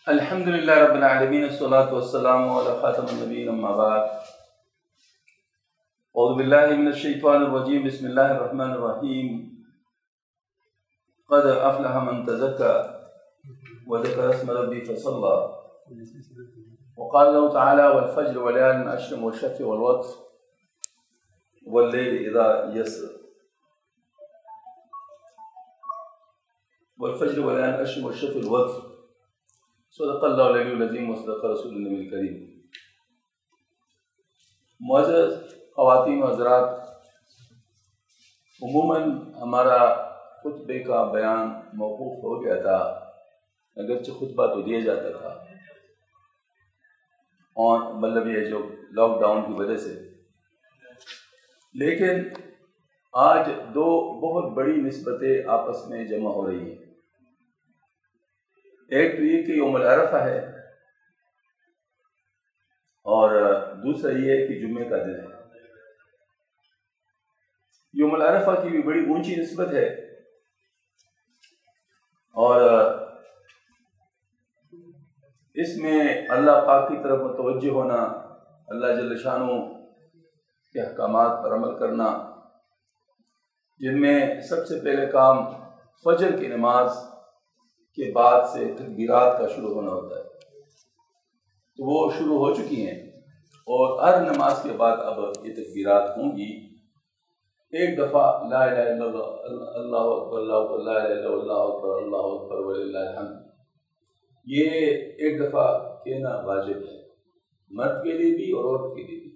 الحمد لله رب العالمين والصلاة والسلام على خاتم النبيين أما بعد. أعوذ بالله من الشيطان الرجيم. بسم الله الرحمن الرحيم. قد أفلح من تزكى وذكر اسم ربه فصلى. وقال الله تعالى والفجر وليال عشر والشفع والوتر والليل إذا يسر. والفجر وليال عشر والشفع والوتر. صدق اللہ العلی العظیم وصدق رسول النبی الکریم. معزز خواتین و حضرات، عموماً ہمارا خطبے کا بیان موقوف ہو گیا تھا، اگرچہ خطبہ تو دیا جاتا تھا اور مطلب یہ جو لاک ڈاؤن کی وجہ سے، لیکن آج دو بہت بڑی نسبتیں آپس میں جمع ہو رہی ہیں. ایک تو یہ کہ یوم العرفہ ہے اور دوسرا یہ کہ جمعے کا دن ہے. یوم العرفہ کی بھی بڑی اونچی نسبت ہے اور اس میں اللہ پاک کی طرف متوجہ ہونا، اللہ جل شانہ کے احکامات پر عمل کرنا، جن میں سب سے پہلے کام فجر کی نماز کے بعد سے تکبیرات کا شروع ہونا ہوتا ہے. تو وہ شروع ہو چکی ہیں اور ہر نماز کے بعد اب یہ تکبیرات ہوں گی. ایک دفعہ لا الہ الا اللہ، اللہ اکبر اللہ اکبر، لا الہ الا اللہ اکبر اللہ اکبر وللہ الحمد، یہ ایک دفعہ کہنا واجب ہے، مرد کے لیے بھی اور عورت کے لیے بھی.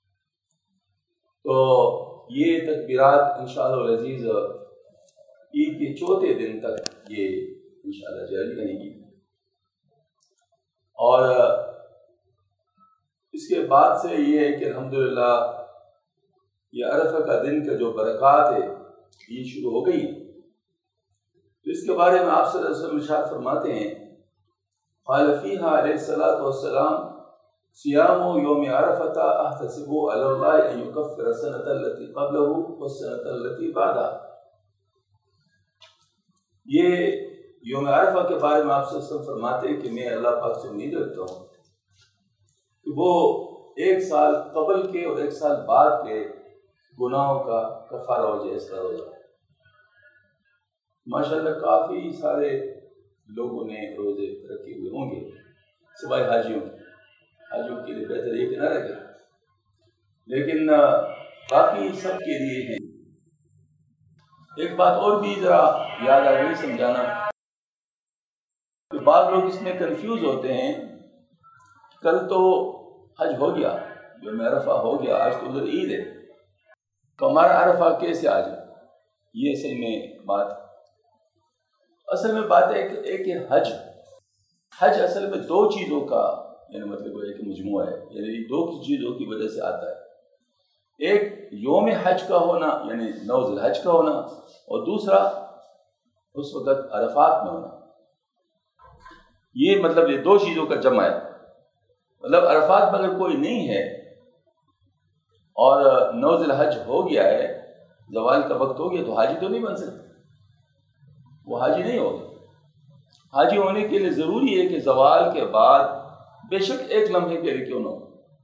تو یہ تکبیرات انشاءاللہ العزیز عید کے چوتھے دن تک یہ انشاءاللہ جاری رہیں گی. اور اس کے بعد سے یہ ہے کہ الحمدللہ یہ عرفہ کا دن کا جو برکات ہے یہ شروع ہو گئی. تو اس کے بارے میں آپ صلی اللہ علیہ وسلم ارشاد فرماتے ہیں، قال فیہا علیہ الصلاۃ والسلام صیام یوم عرفۃ احتسب علی اللہ ان یکفر السنۃ التي قبلہ والسنۃ التي بعدہ. یہ یوم عرفہ کے بارے میں آپ صلی اللہ علیہ وسلم فرماتے ہیں کہ میں اللہ پاک سے امید رکھتا ہوں کہ وہ ایک سال قبل کے اور ایک سال بعد کے گناہوں کا کفارہ ہو جائے اس کا روزہ. ماشاءاللہ کافی سارے لوگوں نے روزے رکھے ہوئے ہوں گے سوائے حاجیوں کے لیے بہتر یہ کہ نہ رکھے، لیکن باقی سب کے لیے ہیں. ایک بات اور بھی ذرا یاد آ گئی سمجھانا کہ بعض لوگ اس میں کنفیوز ہوتے ہیں. کل تو حج ہو گیا، یوم عرفہ ہو گیا، آج تو ادھر عید ہے، تو ہمارا عرفہ کیسے آ جائے؟ یہ اصل میں بات ہے کہ ایک حج اصل میں دو چیزوں کا یعنی مطلب ایک مجموعہ ہے، یعنی دو چیزوں کی وجہ سے آتا ہے. ایک یوم حج کا ہونا یعنی 9 ذی الحج کا ہونا، اور دوسرا اس وقت عرفات میں ہونا. یہ مطلب یہ دو چیزوں کا جمع ہے. مطلب عرفات میں اگر کوئی نہیں ہے اور 9 ذی الحج ہو گیا ہے، زوال کا وقت ہو گیا، تو حاجی تو نہیں بن سکتا، وہ حاجی نہیں ہوگا. حاجی ہونے کے لیے ضروری ہے کہ زوال کے بعد بے شک ایک لمحے کے لیے کیوں نہ ہو،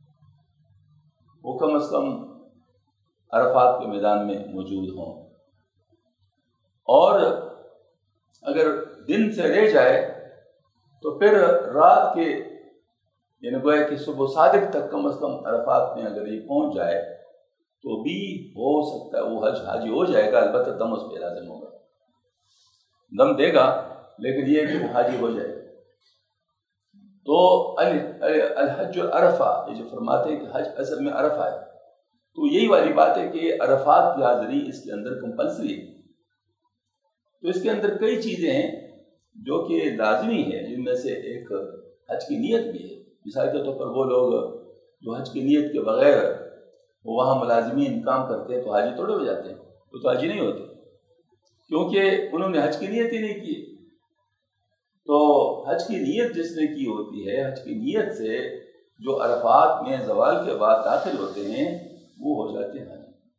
وہ کم از کم عرفات کے میدان میں موجود ہوں. اور اگر دن سے رہ جائے تو پھر رات کے یعنی گویا کہ صبح صادق تک کم از کم عرفات میں اگر یہ پہنچ جائے تو بھی ہو سکتا ہے وہ حاجی ہو جائے گا. البتہ دم اس پہ لازم ہوگا، دم دے گا، لیکن یہ کہ وہ حاجی ہو جائے گا. تو الحج عرفہ، یہ جو فرماتے ہیں کہ حج اصل میں عرفہ ہے، تو یہی والی بات ہے کہ عرفات کی حاضری اس کے اندر کمپلسری ہے. تو اس کے اندر کئی چیزیں ہیں جو کہ لازمی ہے، جن میں سے ایک حج کی نیت بھی ہے. مثال کے طور پر وہ لوگ جو حج کی نیت کے بغیر وہ وہاں ملازمین کام کرتے ہیں تو حاجی تھوڑے ہو جاتے ہیں، وہ تو حاجی نہیں ہوتے کیونکہ انہوں نے حج کی نیت ہی نہیں کی. تو حج کی نیت جس نے کی ہوتی ہے، حج کی نیت سے جو عرفات میں زوال کے بعد داخل ہوتے ہیں وہ ہو جاتے ہیں.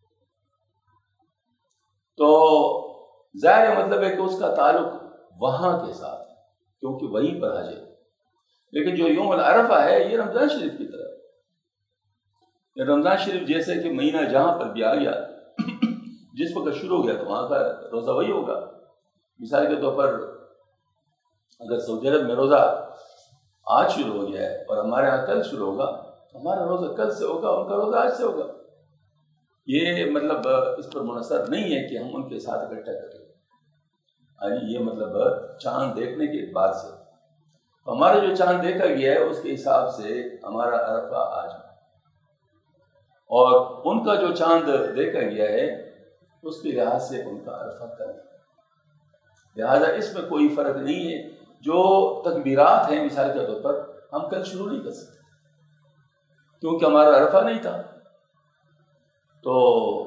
تو ظاہر مطلب ہے کہ اس کا تعلق وہاں کے ساتھ ہے کیونکہ وہیں پر حج ہے. لیکن جو یوم العرفہ ہے یہ رمضان شریف کی طرح ہے. رمضان شریف جیسے کہ مہینہ جہاں پر بھی آ گیا جس وقت شروع ہو گیا تو وہاں کا روزہ وہی ہوگا. مثال کے طور پر اگر سعودی عرب میں روزہ آج شروع ہو گیا ہے اور ہمارے یہاں کل شروع ہوگا تو ہمارا روزہ کل سے ہوگا، ان کا روزہ آج سے ہوگا. یہ مطلب اس پر منحصر نہیں ہے کہ ہم ان کے ساتھ اکٹھا کریں. یہ مطلب چاند دیکھنے کے اعتبار سے ہمارا جو چاند دیکھا گیا ہے اس کے حساب سے ہمارا عرفہ آج ہے، اور ان کا جو چاند دیکھا گیا ہے اس کے لحاظ سے ان کا عرفہ کل ہے. لہٰذا اس میں کوئی فرق نہیں ہے. جو تکبیرات ہیں مثال کے طور پر ہم کل شروع نہیں کر سکتے کیونکہ ہمارا عرفہ نہیں تھا. تو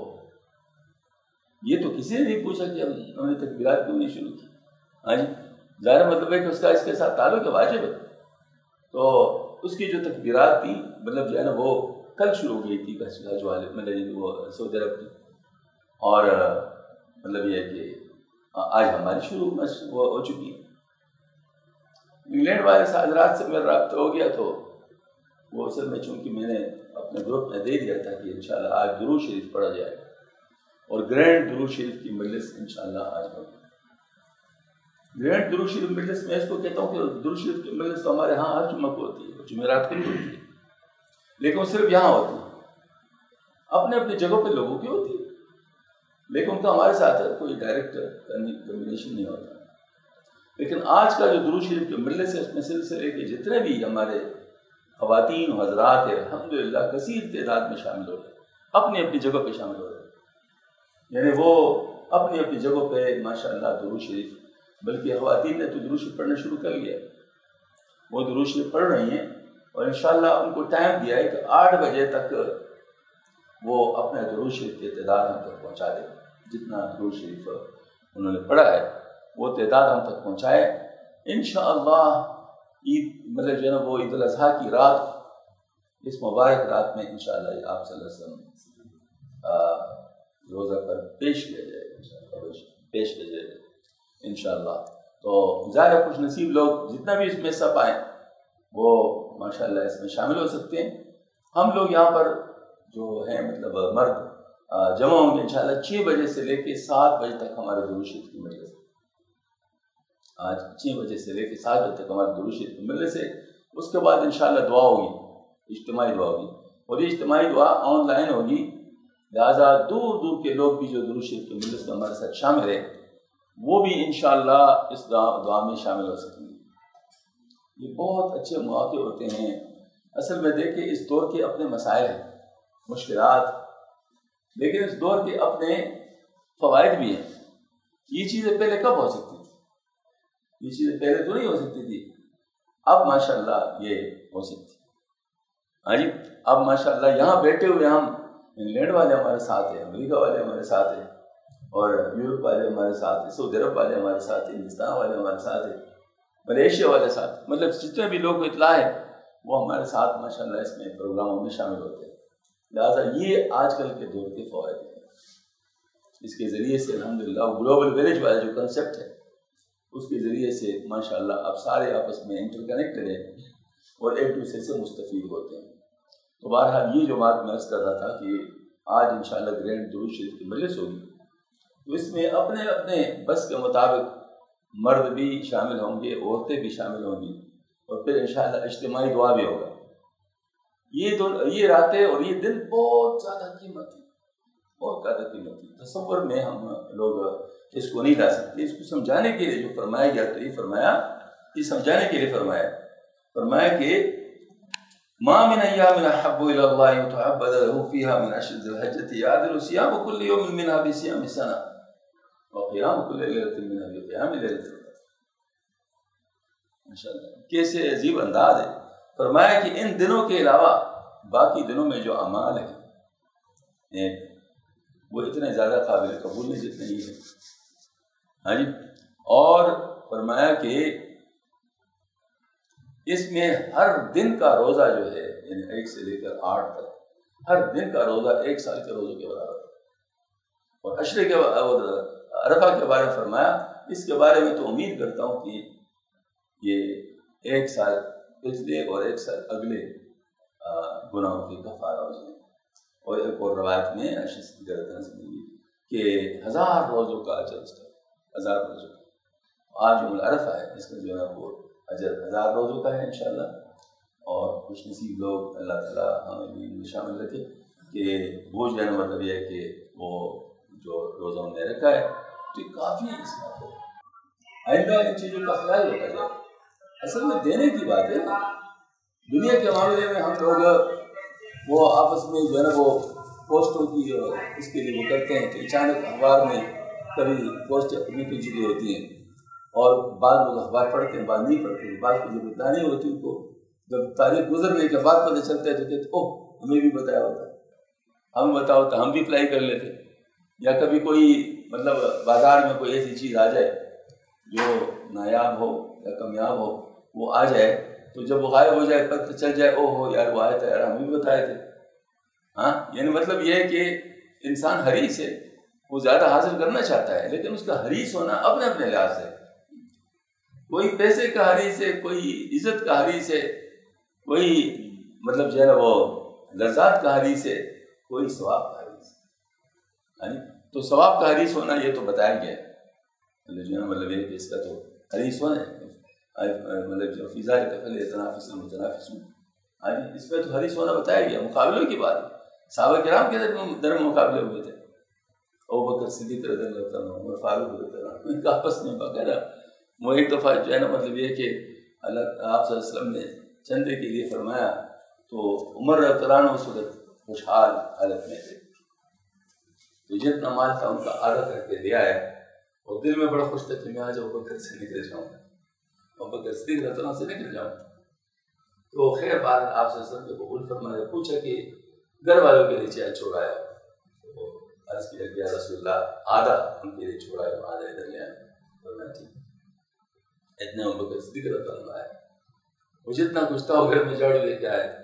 یہ تو کسی نے نہیں پوچھا کہ ہم نے تکبیرات کیوں نہیں شروع کی. ہاں جی، ظاہر مطلب ہے کہ اس کا اس کے ساتھ تعلق ہے، واجب ہے. تو اس کی جو تکبیرات تھیں مطلب جو ہے نا وہ کل شروع ہو گئی تھی حج والے مطلب وہ سعودی عرب کی، اور مطلب یہ ہے کہ آج ہماری شروع وہ ہو چکی ہے. انگلینڈ والے حضرات سے میرا رابطہ ہو گیا تو وہ اصل میں چونکہ میں نے اپنے گروپ میں دے دیا تھا کہ انشاءاللہ آج درود شریف پڑھا جائے گا اور گرینڈ درود شریف کی مجلس انشاءاللہ آج ہوگی. گرینڈ درود شریف مجلس میں اس کو کہتا ہوں کہ درود شریف کی مجلس تو ہمارے ہاں ہر جمعہ کو ہوتی ہے، جمعرات کو بھی ہوتی ہے، لیکن وہ صرف یہاں ہوتی ہے، اپنے اپنے جگہوں پہ لوگوں کی ہوتی ہے، لیکن ان کا ہمارے ساتھ کوئی ڈائریکٹ کمبینیشن نہیں ہوتا. لیکن آج کا جو درود شریف کے مجلس ہے اس میں سلسلے کے جتنے بھی ہمارے خواتین و حضرات ہیں الحمدللہ کثیر تعداد میں شامل ہو رہے ہیں، اپنی اپنی جگہ پہ شامل ہو رہے ہیں. یعنی وہ اپنی اپنی جگہوں پہ ماشاءاللہ درود شریف، بلکہ خواتین نے تو درود شریف پڑھنا شروع کر لیا، وہ درود شریف پڑھ رہی ہیں اور انشاءاللہ ان کو ٹائم دیا ہے کہ 8 بجے تک وہ اپنے درود شریف کی تعداد ہم تک پہنچا دیں. جتنا درود شریف انہوں نے پڑھا ہے وہ تعداد ہم تک پہنچائے. انشاءاللہ عید مطلب جو ہے نا وہ عید الاضحیٰ کی رات، اس مبارک رات میں انشاءاللہ آپ صلی اللہ علیہ وسلم روزہ پر پیش کیا جائے گا، پیش کیا جائے گا انشاءاللہ. تو ظاہر خوش نصیب لوگ جتنا بھی اس میں حصہ پائیں وہ ماشاءاللہ اس میں شامل ہو سکتے ہیں. ہم لوگ یہاں پر جو ہیں مطلب مرد جمع ہوں گے انشاءاللہ 6 بجے سے لے کے 7 بجے تک ہمارے درود شریف کی مجلس. آج 6 بجے سے لے کے 7 بجے تک ہمارے درود شریف کی مجلس ہے. اس کے بعد انشاءاللہ دعا ہوگی، اجتماعی دعا ہوگی، اور یہ اجتماعی دعا آن لائن ہوگی. لہٰذا دور دور کے لوگ بھی جو درود شریف کی مجلس میں ہمارے ساتھ شامل ہیں وہ بھی انشاءاللہ اس دعا میں شامل ہو سکیں گے. یہ بہت اچھے مواقع ہوتے ہیں. اصل میں دیکھیں اس دور کے اپنے مسائل ہیں، مشکلات، لیکن اس دور کے اپنے فوائد بھی ہیں. یہ چیزیں پہلے کب ہو سکتی تھی؟ یہ چیزیں پہلے تو نہیں ہو سکتی تھی، اب ماشاءاللہ یہ ہو سکتی. ہاں جی، اب ماشاءاللہ یہاں بیٹھے ہوئے ہم، انگلینڈ والے ہمارے ساتھ ہیں، امریکہ والے ہمارے ساتھ ہیں، اور یورپ والے ہمارے ساتھ ہیں، سعودی عرب والے ہمارے ساتھ ہیں، ہندوستان والے ہمارے ساتھ ہیں، ملیشیا والے ساتھ، مطلب جتنے بھی لوگ اطلاع ہے وہ ہمارے ساتھ ماشاءاللہ اس میں پروگراموں میں شامل ہوتے ہیں. لہٰذا یہ آج کل کے دور کے فوائد ہیں. اس کے ذریعے سے الحمدللہ گلوبل ولیج والا جو کنسیپٹ ہے اس کے ذریعے سے ماشاءاللہ اب سارے آپس میں انٹر کنیکٹڈ ہیں اور ایک دوسرے سے مستفید ہوتے ہیں. تو بہرحال یہ جو بات میں عرض کر رہا تھا کہ آج انشاءاللہ گرینڈ درود شریف کی مجلس ہوگی، تو اس میں اپنے اپنے بس کے مطابق مرد بھی شامل ہوں گے، عورتیں بھی شامل ہوں گی، اور پھر انشاءاللہ اجتماعی دعا بھی ہوگا. یہ راتیں اور یہ دن بہت زیادہ قیمتی، بہت زیادہ قیمتی. تصور میں ہم لوگ اس کو نہیں لا سکتے. اس کو سمجھانے کے لیے جو فرمایا گیا تو یہ سمجھانے کے لیے فرمایا کہ ما من ایام احب الی اللہ یتعبد له فیها من عشر ذی الحجۃ یعدل صیام کل یوم منها بصیام سنہ وقیام کل لیلۃ منها بقیام لیلۃ القدر. ماشاءاللہ کیسے عجیب انداز ہے. فرمایا کہ ان دنوں کے علاوہ باقی دنوں میں جو اعمال ہیں وہ اتنے زیادہ قابل قبول نہیں جتنے ہی ہیں. ہاں جی، اور فرمایا کہ اس میں ہر دن کا روزہ جو ہے یعنی 1 سے لے کر 8 تک، ہر دن کا روزہ 1 سال کے روزے کے برابر. اور عشرے کے عرفہ کے بارے میں فرمایا، اس کے بارے میں تو امید کرتا ہوں کہ یہ 1 سال پچھلے اور 1 سال اگلے گناہوں کی کفارہ ہو جائے. اور ایک اور روایت میں کہ 1000 روزوں کا اجر اس کا 1000 روزوں کا. آج یوم عرفہ ہے، اس کا جو ہے وہ اجر 1000 روزوں کا ہے انشاءاللہ. اور خوش نصیب لوگ اللہ تعالیٰ ہمیں بھی شامل رکھے کہ وہ جو ہے مطلب یہ ہے کہ وہ جو روزہ ہم نے رکھا ہے تو کافی اس بات ہے آئندہ ان چیزوں کا خیال رکھا جائے. اصل میں دینے کی بات ہے. دنیا کے معاملے میں ہم لوگ وہ آپس میں جو ہے نا وہ پوسٹوں کی اس کے لیے وہ کرتے ہیں کہ اچانک اخبار میں کبھی پوسٹ اپنی کی چیزیں ہوتی ہیں اور بعض لوگ اخبار پڑھتے ہیں بعض نہیں پڑھتے ہیں. بعض کو جب اطلاع نہیں ہوتی ان کو جب تاریخ گزرنے کے بعد پتہ چلتا ہے تو کہتے اوہ ہمیں بھی بتایا ہوتا، ہم بتاؤ تو ہم بھی اپلائی کر لیتے. یا کبھی کوئی مطلب بازار میں کوئی ایسی چیز آ جائے جو نایاب ہو یا کامیاب ہو، وہ آ جائے تو جب وہ غائب ہو جائے پتہ چل جائے او ہو یار وہ آئے تھے یار ہم بھی بتائے تھے. ہاں یعنی مطلب یہ ہے کہ انسان حریص ہے، وہ زیادہ حاصل کرنا چاہتا ہے لیکن اس کا حریص ہونا اپنے اپنے لحاظ سے. کوئی پیسے کا حریص ہے، کوئی عزت کا حریص ہے، کوئی مطلب جو ہے نا وہ لذات کا حریص ہے، کوئی ثواب کا حریص ہے. تو ثواب کا حریص ہونا یہ تو بتایا گیا ہے جو ہے مطلب یہ کہ اس کا تو حریص ہونا ہے مطلب جو فضا کے کفل تنافس المتنافسون. اس میں تو حریص ہونا بتایا گیا. مقابلوں کی بات ہے. صحابہ کرام کے در مقابلے ہوئے تھے. ابوبکر صدیق رضی اللہ عنہ، عمر فاروق رضی اللہ عنہ، ان کا آپس میں باقاعدہ وہ ایک دفعہ جو ہے نا مطلب یہ کہ اللہ آپ صلی اللہ علیہ وسلم نے چندے کے لیے فرمایا تو عمر رضی اللہ عنہ اس وقت خوشحال حالت میں تھے تو جتنا مال تھا ان کا آدھا کر کے لے آیا اور دل میں بڑا خوش تھا کہ میں آج ابوبکر سے نکل جاؤں گا، ابوبکر صدیق رضی اللہ عنہ سے نکل جاؤں. تو خیر بار آپ صلی اللہ علیہ وسلم نے قبول فرمایا. پوچھا کہ گھر والوں کے لیے چاہے چھوڑایا تو عرض کیا کہ یا رسول اللہ آدھا ان کے لیے چھوڑایا آدھا ادھر لے آیا. فرمایا ٹھیک. اتنے ابوبکر صدیق رضی اللہ عنہ آئے، وہ جتنا کچھ تھا وہ گھر میں جاڑو لے کے آئے.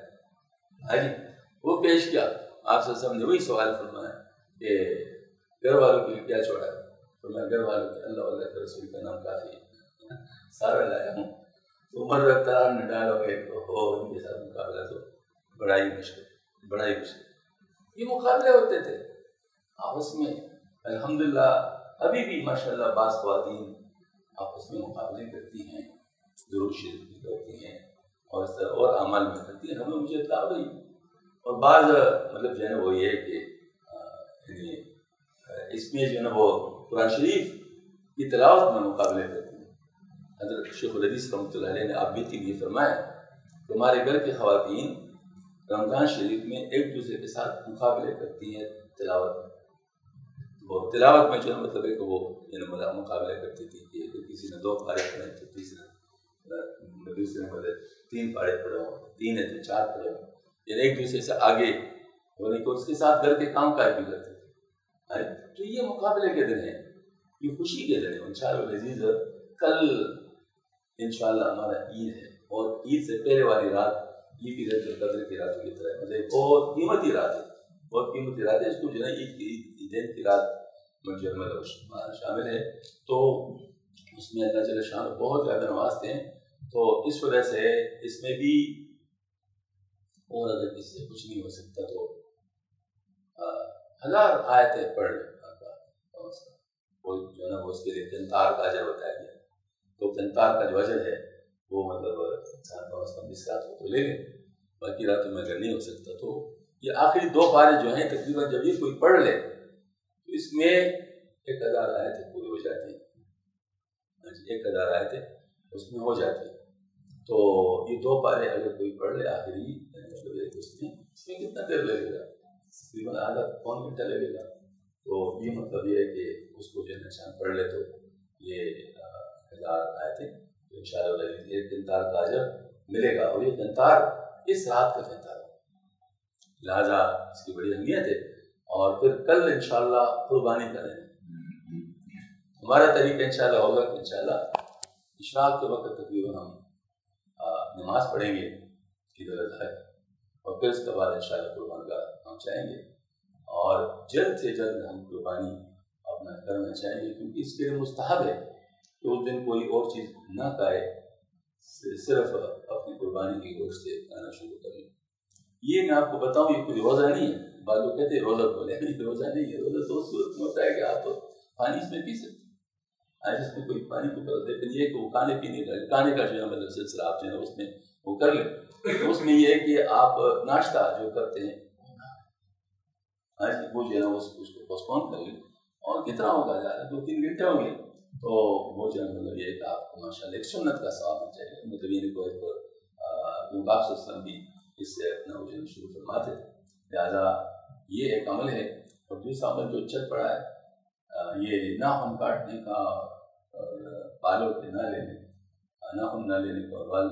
وہ پیش کیا. آپ صلی اللہ علیہ وسلم نے وہی سوال فرمایا کہ گھر والوں کے لیے کیا چھوڑا ہے؟ فرمایا گھر والوں کے اللہ اللہ کے رسول کا نام کافی ہے، سارا لایا ہوں. تو عمر رضی اللہ عنہ نے ڈالو گے تو ہو ان کے ساتھ مقابلہ تو بڑا ہی مشکل. یہ مقابلے ہوتے تھے آپس میں. الحمدللہ ابھی بھی ماشاءاللہ بعض خواتین آپس میں مقابلے کرتی ہیں، درود شریف بھی کرتی ہیں اور اس طرح اور اعمال میں کرتی ہیں. ہمیں مجھے اطلاع ہوئی. اور بعض مطلب جو ہے نا وہ یہ ہے کہ یعنی اس میں جو ہے نا وہ قرآن شریف کی تلاوت میں مقابلے کرتی ہیں. حضرت شیخ الحدیث رحمۃ اللہ علیہ نے آپ بھی کے لیے فرمایا کہ ہمارے گھر کی خواتین رمضان شریف میں ایک دوسرے کے ساتھ مقابلے کرتی ہیں تلاوت میں. وہ تلاوت میں جو ہے مطلب ہے کہ وہ یعنی مقابلہ کرتی تھی کہ اگر کسی نے 2 پارے پڑھے تو دوسرے نے مطلب 3 پارے پڑھے ہوں، 3 ہے تو 4 پڑھے ہوں، یعنی ایک دوسرے سے آگے ہونے کو اس کے ساتھ گھر کے کام کاج بھی کرتے تھے. تو یہ مقابلے کے دن ہیں، یہ خوشی کے دن ہیں. انشاءاللہ العزیز کل انشاءاللہ ہمارا عید ہے اور عید سے پہلے والی رات یہ بھی ليلۃ القدر کی راتوں کی طرح مطلب بہت قیمتی رات ہے، بہت قیمتی رات ہے. اس کو جو ہے عید کی رات میں جو مطلب شامل ہے تو اس میں اللہ جل شان بہت زیادہ نوازتے ہیں. تو اس وجہ سے اس میں بھی اور اگر کسی سے کچھ نہیں ہو سکتا تو 1000 آیتیں پڑھ لیں. وہ جو ہے نا وہ اس کے لیے قنطار کا اجر بتایا گیا. تو قنطار کا جو اجر ہے وہ مطلب انسان کا اس 20 رات کو تو لے لیں، باقی راتوں میں اگر نہیں ہو سکتا تو یہ آخری 2 پارے جو ہیں تقریباً جب یہ کوئی پڑھ لے تو اس میں 1000 آیتیں پوری ہو جاتی ہیں. 1000 آیتیں اس میں ہو جاتی ہیں. تو یہ 2 پارے اگر کوئی پڑھ لے آخری مطلب اس میں کتنا دیر لگے گا؟ تقریباً آدھا پون گھنٹہ لگے گا. تو یہ مطلب یہ ہے کہ اس کو جو نشان پڑھ لے تو یہ 1000 آیتیں تو انشاءاللہ ایک قنطار کا اجر ملے گا. اور یہ قنطار اس رات کا قنطار ہے، لہٰذا اس کی بڑی اہمیت ہے. اور پھر کل انشاءاللہ قربانی کریں. ہمارا طریقہ انشاءاللہ ہوگا کہ انشاءاللہ اشراق کے وقت تقریباً ہم نماز پڑھیں گے عید الاضحیٰ اور پھر اس کے بعد انشاءاللہ قربان گاہ ہم چاہیں گے اور جلد سے جلد ہم قربانی اپنا کرنا چاہیں گے کیونکہ اس کے لیے مستحب ہے کہ اس دن کوئی اور چیز نہ کھائے، صرف اپنی قربانی قربانی کی گوشت سے کھانا شروع کر لیں. یہ میں آپ کو بتاؤں یہ کوئی روزہ نہیں ہے. بعض لوگ کہتے ہیں روزہ کھولے, روزہ نہیں ہے. روزہ تو اس صورت میں ہوتا ہے کہ آپ پانی اس میں پی سکتے ہیں. آج اس میں کوئی پانی کو کر دیتے یہ کہ وہ کھانے پینے کا کھانے کا جو ہے مطلب سلسلہ آپ جو ہے اس میں وہ کر لیں. اس میں یہ ہے کہ آپ ناشتہ جو کرتے ہیں آج وہ جو ہے نا اس کو پوسٹپون کر لیں. اور کتنا ہوگا زیادہ 2-3 گھنٹے ہوں گے تو وہ جو ہے مطلب یہ کہ آپ کو ماشاء اللہ ایک سنت کا ثواب مل جائے گا. مطلب یہ نہیں کوئی کیونکہ آپ صلی اللہ علیہ وسلم بھی اس سے اپنا وہ جو شروع فرماتے تھے. لہٰذا یہ ایک عمل ہے. اور دوسرا عمل جو چل پڑا ہے یہ ناخن کاٹنے کا اور بالوں کے نہ لینے ناخن نہ لینے کا اور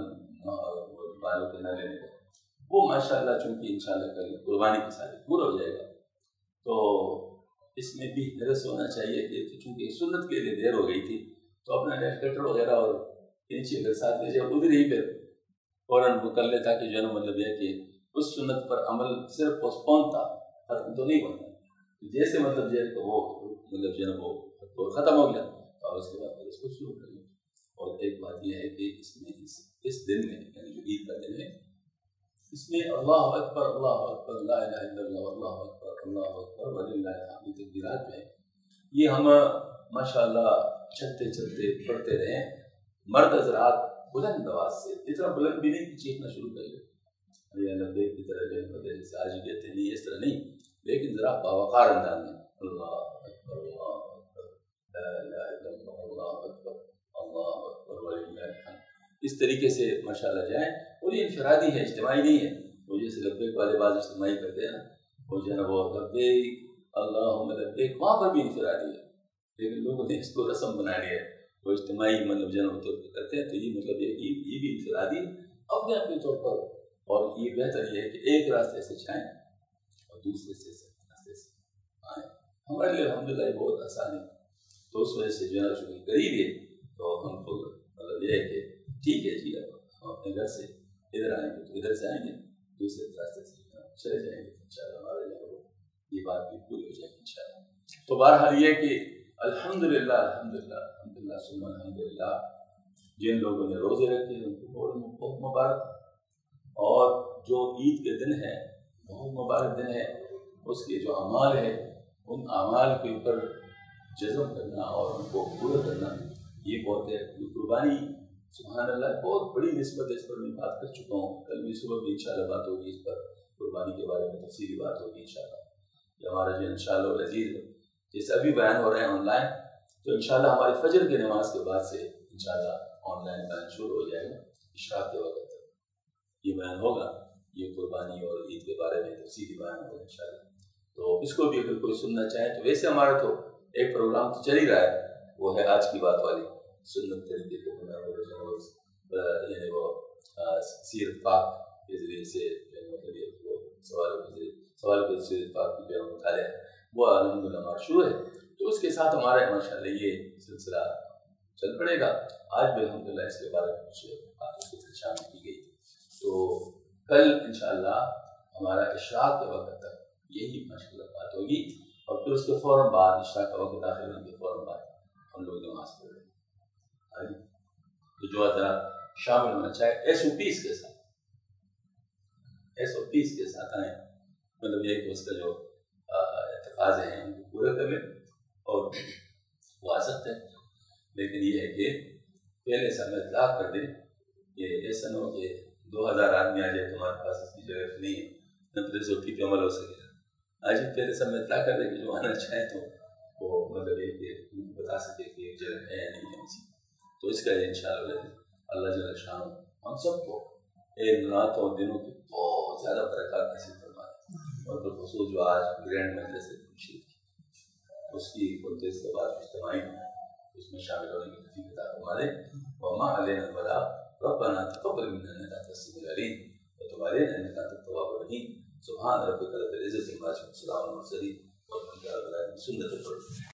بالوں کے نہ لینے کا وہ ماشاء اللہ چونکہ انشاءاللہ کل قربانی کے ساتھ پورا ہو جائے گا تو اس میں بھی حرص ہونا چاہیے کہ چونکہ سنت کے لیے دیر ہو گئی تھی تو اپنا نیل کٹر وغیرہ اور کینچی اگر ساتھ لے جائے ادھر ہی پھر فوراً وہ کر لیتا کہ جو ہے نا مطلب یہ کہ اس سنت پر عمل صرف پوسٹپون تھا, ختم تو نہیں ہوتا. جیسے مطلب جو ہے وہ مطلب جو ہے نا وہ ختم ہو گیا تو اس کے بعد پھر اس کو شروع کر لیں. اور ایک بات یہ ہے کہ اس میں اس دن میں یعنی جو عید کا دن ہے اس میں اللہ اکبر لا الہ الا اللہ اللہ اکبر وللہ الحمد تکبیرات جو ہے یہ ہم ماشاءاللہ چلتے چلتے پڑھتے رہیں. مرد حضرات بلند آواز سے, اتنا بلند بھی نہیں کہ چیخنا شروع کر لے لبیک کی طرح جو ہے جیسے آج بھی کہتے نہیں اس طرح نہیں, لیکن ذرا باوقار انداز میں اللہ اکبر لا الہ الا اللہ اللہ اکبر وللہ الحمد اس طریقے سے ماشاءاللہ جائیں. اور یہ انفرادی ہے, اجتماعی نہیں ہے. وہ جیسے لبیک والے بعض اجتماعی کرتے ہیں نا وہ جو ہے نا وہ لبیک اللہم لبیک وہاں پر بھی انفرادی ہے, لیکن لوگوں نے اس کو رسم بنا لیا ہے. وہ اجتماعی مطلب جنم طور پر کرتے ہیں تو یہ مطلب یہ بھی انفرادی اپنے اپنے طور پر. اور یہ بہتر یہ ہے کہ ایک راستے سے جائیں اور دوسرے راستے سے آئیں. ہمارے لیے الحمدللہ یہ بہت آسان ہے تو اس وجہ سے جو ہے نا چونکہ قریب ہے تو ہم کو مطلب یہ ہے کہ ٹھیک ہے جی اب ہم اپنے گھر سے ادھر آئیں گے تو ادھر سے آئیں گے, دوسرے راستے سے چلے جائیں گے انشاءاللہ ہمارے لیے یہ بات بھی پوری ہو جائے گی انشاءاللہ. تو بہرحال یہ کہ الحمدللہ ثم الحمدللہ جن لوگوں نے روزے رکھے ان کو بہت مبارک. اور جو عید کے دن ہے بہت مبارک دن ہے. اس کے جو اعمال ہے ان اعمال کے اوپر جزم کرنا اور ان کو پورا کرنا یہ بہت ہے. قربانی سبحان اللہ بہت بڑی نسبت ہے, اس پر میں بات کر چکا ہوں. کل بھی صبح بھی انشاءاللہ بات ہوگی اس پر, قربانی کے بارے میں تفصیلی بات ہوگی انشاءاللہ. یہ ہمارا جو انشاءاللہ العزیز جیسے ابھی بیان ہو رہے ہیں آن لائن تو انشاءاللہ ہماری فجر کی نماز کے بعد سے انشاءاللہ آن لائن بیان شروع ہو جائے گا. اشراق کے وقت تک یہ بیان ہوگا, یہ قربانی اور عید کے بارے میں تفصیلی بیان ہوگا انشاءاللہ. تو اس کو بھی اگر کوئی سننا چاہے تو ویسے ہمارا تو ایک پروگرام تو چل ہی رہا ہے, وہ ہے آج کی بات والی سنت طریقے کو یعنی وہ سیرت پاک کے ذریعے سے مطلب وہ سوال کے سیرت پاک کی جو مطالعہ وہ الحمدللہ ہمارا شروع ہے. تو اس کے ساتھ ہمارا ماشاءاللہ یہ سلسلہ چل پڑے گا. آج بھی الحمدللہ اس کے بارے میں کچھ باتوں کی شامل کی گئی تھی. تو کل انشاءاللہ ہمارا اشراق کے وقت تک یہی ماشاءاللہ بات ہوگی اور پھر اس کے فوراً بعد عشاء کا وقت داخل ہونے کے فوراً بعد ہم لوگ نماز پڑھ رہے ہیں. تو جو حضرات شامل ہونا چاہے SOPs کے ساتھ آئیں, مطلب یہ کہ اس کا جو تقاضے ہیں ان کو پورے کر لیں اور وہ آ سکتے ہیں. لیکن یہ ہے کہ پہلے سے ہمیں اطلاع کر دیں کہ ایسا نہ ہو کہ 2000 آدمی آ جائے تمہارے پاس اس کی جگہ نہیں ہے نہ پھر SOP پہ عمل ہو سکے گا. آج پہلے سے ہمیں اطلاع کر دیں کہ جو آنا چاہیں تو وہ مطلب یہ کہ بتا سکے کہ ایک جگہ ہے یا نہیں ہے اسی. تو اس کا انشاءاللہ اللہ جل شان ہم سب کو ان راتوں اور دنوں کی بہت زیادہ برکات نصیب فرمائے اور بالخصوص جو آج گرینڈ مجلس ہے اس کی 29 کے بعد اجتماعی اس میں شامل ہونے کی توفیق عطا فرما دے. وما علینا البلاغ ربنا تقبل منا انک انت السمیع العلیم وتب علینا انک انت التواب الرحیم. سبحان ربک رب العزة عما یصفون وسلام علی المرسلین والحمد للہ رب العالمین. سنت